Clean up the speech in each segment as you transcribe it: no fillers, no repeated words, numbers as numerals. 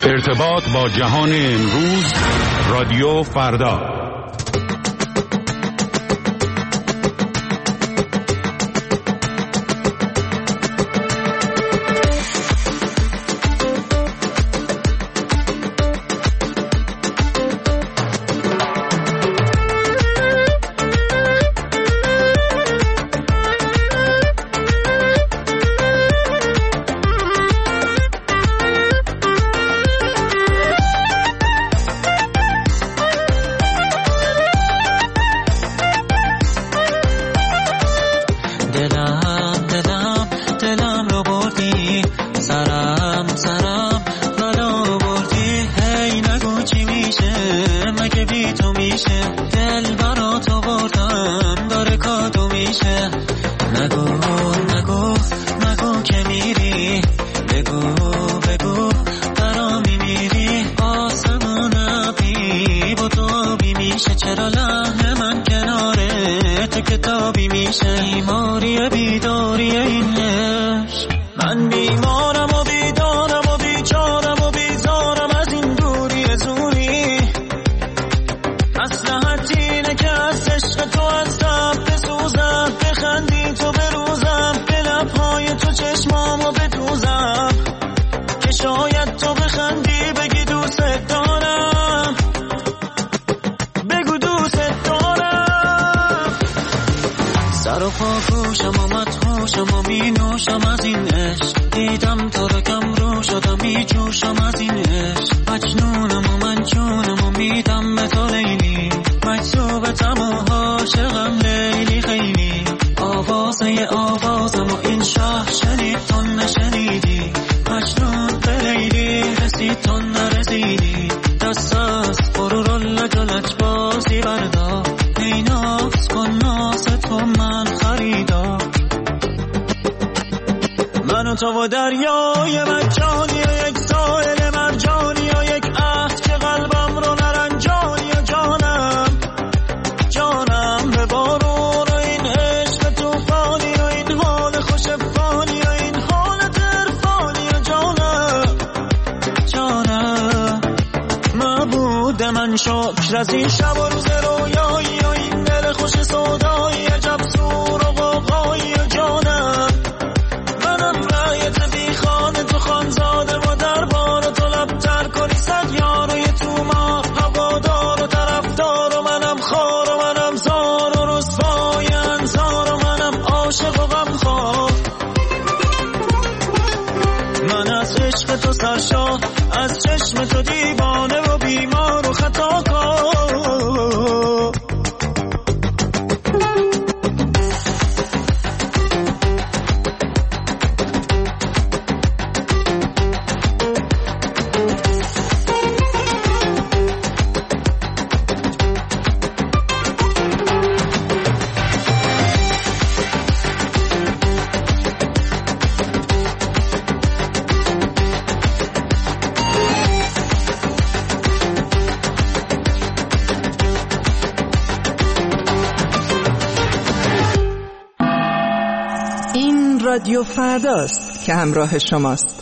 ارتباط با جهان امروز، رادیو فردا. تو دریای مجانی و یک ساحل مرجانی و یک عهد که قلبم رو نرنجانی و جانم به بارون و این عشق توفانی و این حال خوش فانی و این حالت عرفانی و جانم معبود من شکر از این شب و روز رویایی و این دل خوش سودایی عجب سور و غوغایی و جانم بی خانه تو خانزاده و دربار تو لبتر کنی صد یاروی تو ما هوادار و طرفدار و منم خار و منم زار و رسوای انزار و منم عاشق و غمخوار من از عشق تو سرشار از چشم تو دیوانه و بیمار و خطاکار رادیو فرداست که همراه شماست.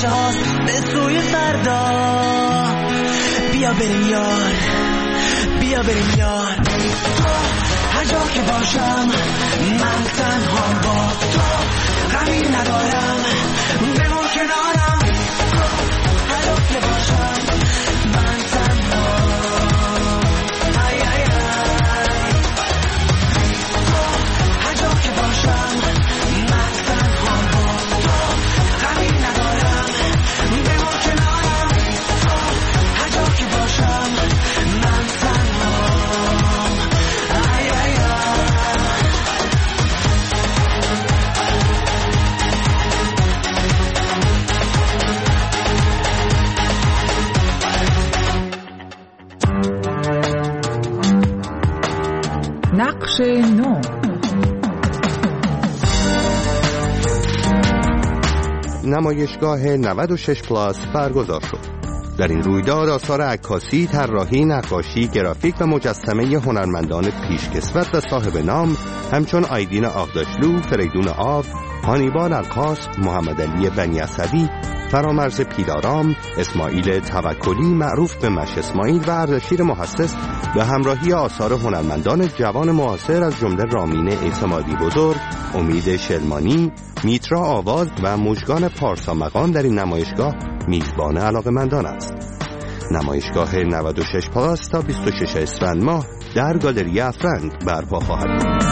نقشه هاست به سوی فردا. بیا بریم یار، بیا بریم یار. تو هر جا که باشم من تنها با تو، غمی ندارم بمون کنارم. تو هر جا که باشم من تنها، ای ای ای. تو هر جا که باشم من تنها با تو، غمی ندارم بمون کنارم. تو هر جا که باشم من تنها، ای ای ای. نقش نو. نمایشگاه 96 پلاس برگزار شد. در این رویداد آثار عکاسی، طراحی، نقاشی، گرافیک و مجسمه هنرمندان پیشکسوت و صاحب نام همچون آیدین آغداشلو، فریدون آب، هانیبال القاس، محمد علی بنی اسدی، فرامرز پیلارام، اسماعیل توکلی معروف به مش اسماعیل و اردشیر محسس به همراهی آثار هنرمندان جوان معاصر از جمله رامین اعتمادی بزرگ، امید شلمانی، میترا آواز و مژگان پارسا مقام در این نمایشگاه میزبان علاقه‌مندان است. نمایشگاه 96 پلاس تا 26 اسفند ماه در گالری افرنگ برپا خواهد بود.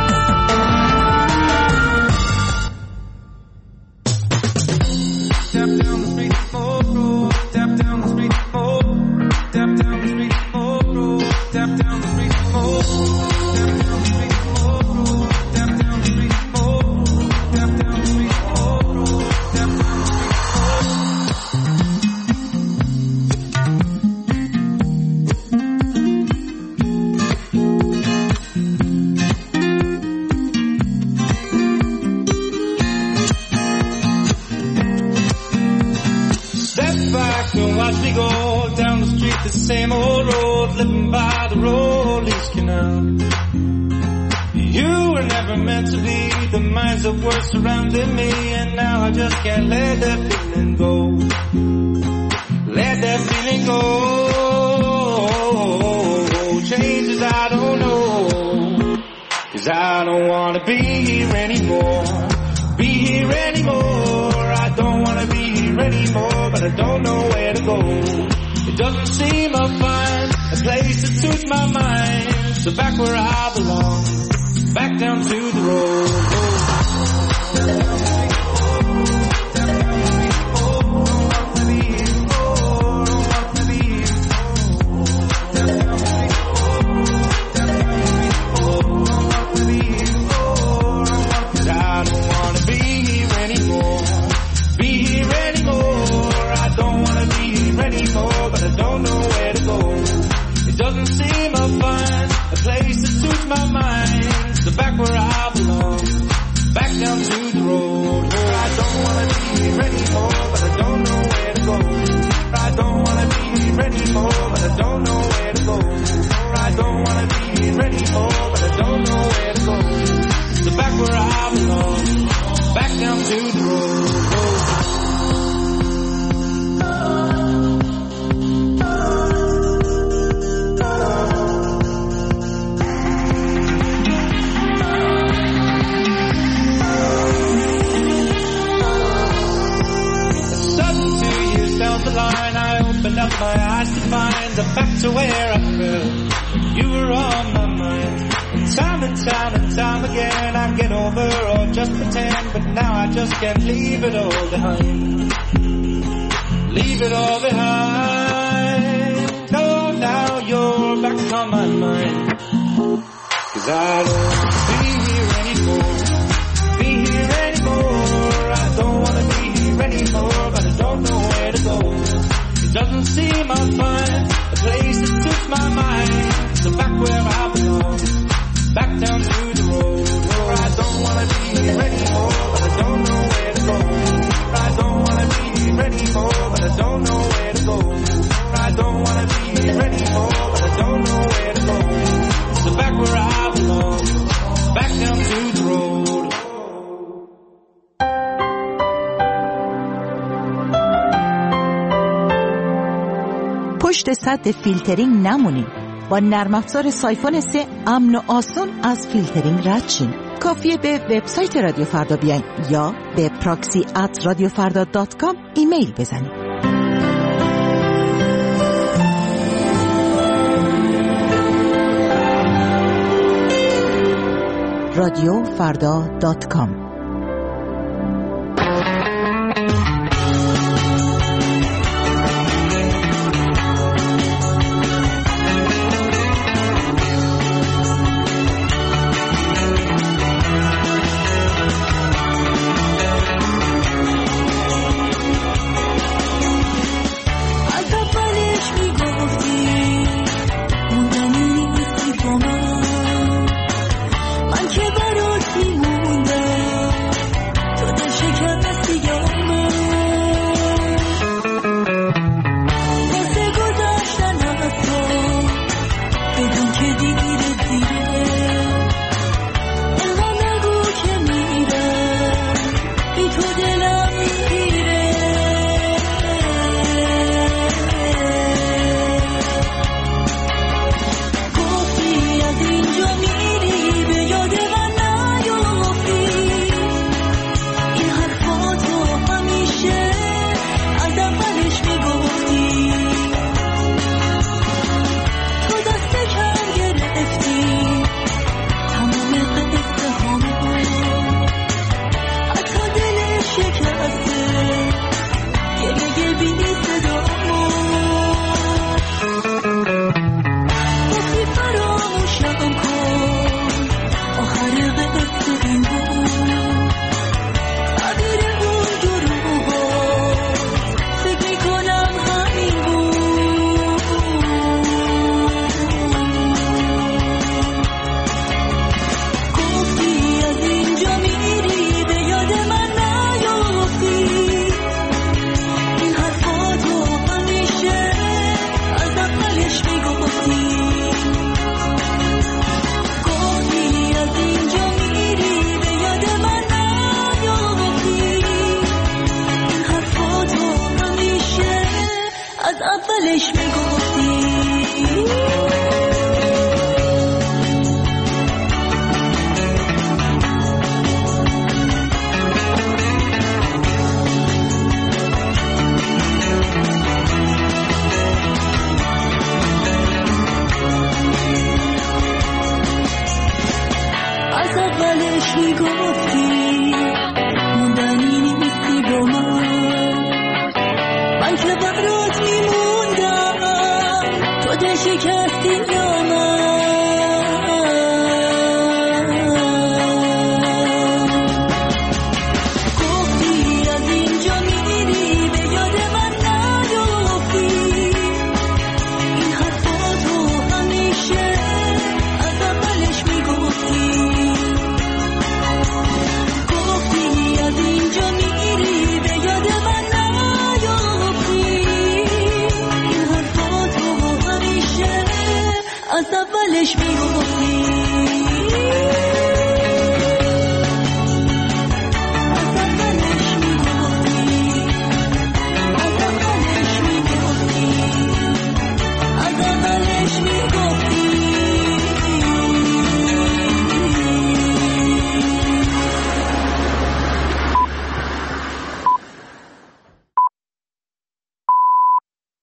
Same old road, living by the Rollies Canal. You were never meant to be the minds that were surrounding me, and now I just can't let that feeling go. Let that feeling go. Changes I don't know, 'cause I don't wanna be here anymore. Be here anymore. I don't wanna be here anymore, but I don't know where to go. It doesn't seem I'll find a place that suits my mind. So back where I belong, back down to the road. I don't wanna be here anymore. Be here anymore. I don't wanna be here anymore, but I don't know where to go. It doesn't seem I'll find a place that suits my mind. So back where I belong, back down to the road. I don't wanna be here anymore, but I don't know where to go. I don't wanna be here anymore, but I don't know where to go. I don't wanna be here anymore, but I don't know where to go. So back where I belong, back down to the road. Up my eyes to find the back to where I fell. You were on my mind. And time again I get over or just pretend, but now I just can't leave it all behind. Leave it all behind. No, now you're back on my mind. 'Cause I don't wanna be here anymore. Be here anymore. I don't wanna be here anymore, but I don't know where to go. It doesn't seem I'll find a place that suits my mind. So back where I belong, back down to the road. I don't wanna be here anymore, but I don't know where to go. I don't wanna be here anymore, but I don't know where to go. I don't wanna be here anymore, but I don't know where to go. So back where I belong, back down to the road. پشت سد فیلترینگ نمونین. با نرم افزار سایفون 3 امن و آسان از فیلترینگ رد شین. کافیه به وبسایت رادیو فردا بیاین یا به proxy@radiofarda.com ایمیل بزنید. radiofarda.com از اولش میگو